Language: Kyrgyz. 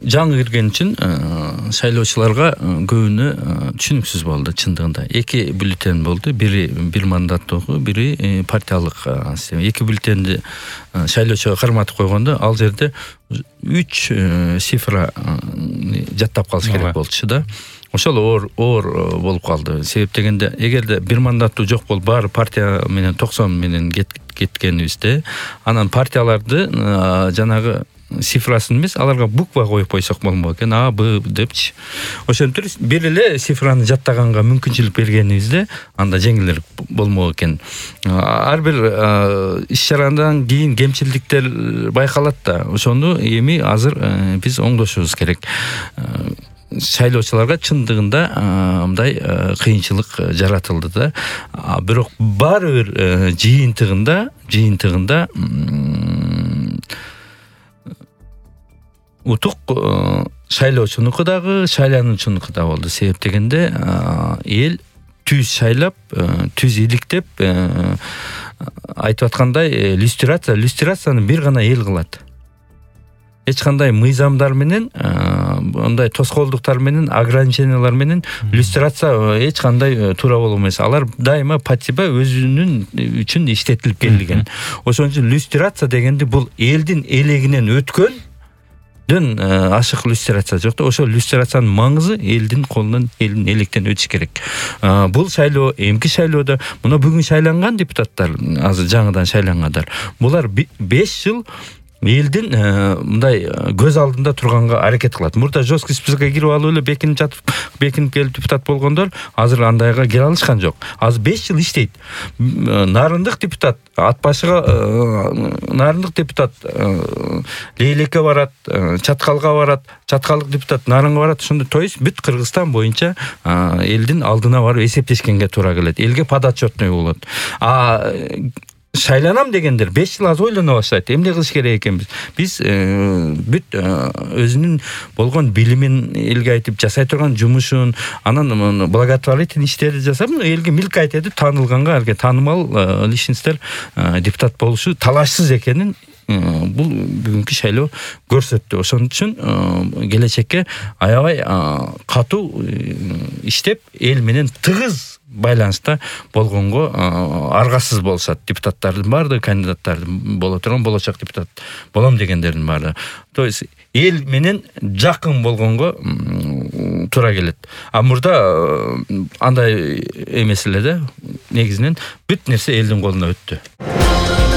жаңы кирген үчүн шайлоочуларга көбүнө түшүнүксүз болду чындыгында. Эки бюллетень болду. Бири бир мандаттуу, бири партиялык система. Эки бюллетенди шайлоочуга карматып койгондо ал жерде 3 цифра жаттап калыш керек болчу да. Ошол оор болуп калды. Себеп дегенде, эгерде бир мандаттуу жок болуп баары партия менен 90 менен кеткенибизде, анан партияларды жанагы цифрасын эмес, аларга буква коюп койсок болмок экен. А, Б депчи. Ошентип бир эле цифраны жаттаганга мүмкүнчүлүк бергенибизде, анда жеңилдирээк болмок экен. Ар бир иш-чарадан кийин кемчилдиктер байкалат да. Ошону эми азыр биз оңдошубуз керек. Шайлоочуларга чындыгында мындай кыйынчылык жаратылды да. Бирок баары бир жыйынтыгында утук шайлоочунуку дагы, шайлануучунуку да болду. Себеп дегенде, эл түз шайлап, түз иликтеп, айтып аткандай иллюстрацияны бир гана эл кылат. Эч кандай мыйзамдар менен, мындай тоскоолдуктар менен, ограничениялар менен иллюстрация эч кандай туура боло эмес. Алар дайыма патиба өзүнүн үчүн иштетилип келген. Ошон үчүн иллюстрация дегенде бул элдин элегинен өткөндөн ашык иллюстрация жок да. Ошол иллюстрациянын маңызы элдин колунан, элдин электен өтүш керек. Бул шайлоо, эмки шайлоодо мына бүгүн шайланган депутаттар, азыр жаңыдан шайлангандар, булар 5 жыл элдин мындай көз алдында турганга аракет кылат. Мурда жесткий спискке кирип алып эле бекинип келип депутат болгондор азыр андайга келе алышкан жок. Азыр 5 жыл иштейт. Нарындык депутат, ат башыга нарындык депутат Лейлекке барат, Чаткалга барат, Чаткалдык депутат Нарынга барат. Ошондо то есть бүт Кыргызстан боюнча элдин алдына барып эсептешкенге туура келет. Элге подотчетный болот. Шайланам дегендер 5 жыл аз ойлоно баштайт. Эмне кылыш керек экенбиз? Биз бүт өзүнүн болгон билимин элге айтып жасай турган жумушун, анан благотворительный иштерди жасап, элге милкайт этип таанылганга, таанымал личностьтер депутат болушу талашсыз экенин бул бүгүнкү шайлоо көрсөттү. Ошон үчүн келечекке аябай катуу иштеп, эл менен тыгыз байланыста болгонго аргасыз болушат. Депутаттардын баардыгы, кандидаттардын боло турган болочок депутат болом дегендердин баардыгы. То есть эл менен жакын болгонго туура келет. Мурда андай эмес эле да, негизинен бүт нерсе элдин колуна өттү.